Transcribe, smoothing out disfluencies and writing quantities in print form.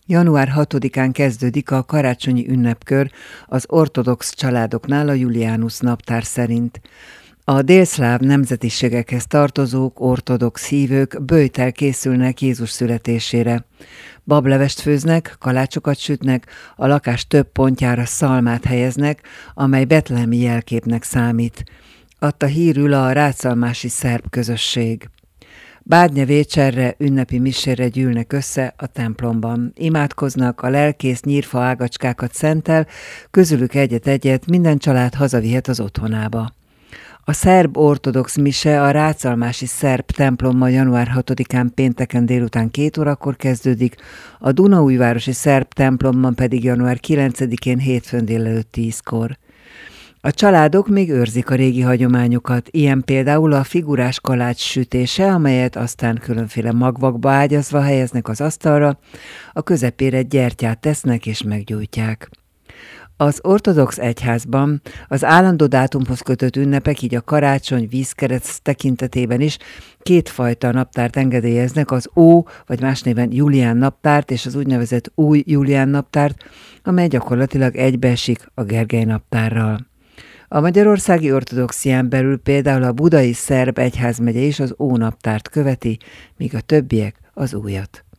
Január 6-án kezdődik a karácsonyi ünnepkör az ortodox családoknál a Julianus naptár szerint. A délszláv nemzetiségekhez tartozók, ortodox hívők böjttel készülnek Jézus születésére. Bablevest főznek, kalácsokat sütnek, a lakás több pontjára szalmát helyeznek, amely betlehemi jelképnek számít. Adta hírül a rácalmási szerb közösség. Bárnyavécserre, ünnepi misére gyűlnek össze a templomban. Imádkoznak, a lelkész nyírfa ágacskákat szentel, közülük egyet-egyet minden család hazavihet az otthonába. A szerb ortodox mise a rácalmási szerb templommal január 6-án pénteken délután 2 órakor kezdődik, a Dunaújvárosi szerb templomban pedig január 9-én hétfőn délelőtt 10-kor. A családok még őrzik a régi hagyományokat, ilyen például a figurás kalács sütése, amelyet aztán különféle magvakba ágyazva helyeznek az asztalra, a közepére gyertyát tesznek és meggyújtják. Az ortodox egyházban az állandó dátumhoz kötött ünnepek, így a karácsony, vízkereszt tekintetében is kétfajta naptárt engedélyeznek, az Ó, vagy más néven Julián naptárt és az úgynevezett új Julián naptárt, amely gyakorlatilag egybeesik a Gergely naptárral. A magyarországi ortodoxián belül például a budai szerb egyházmegye is az Ó naptárt követi, míg a többiek az újat.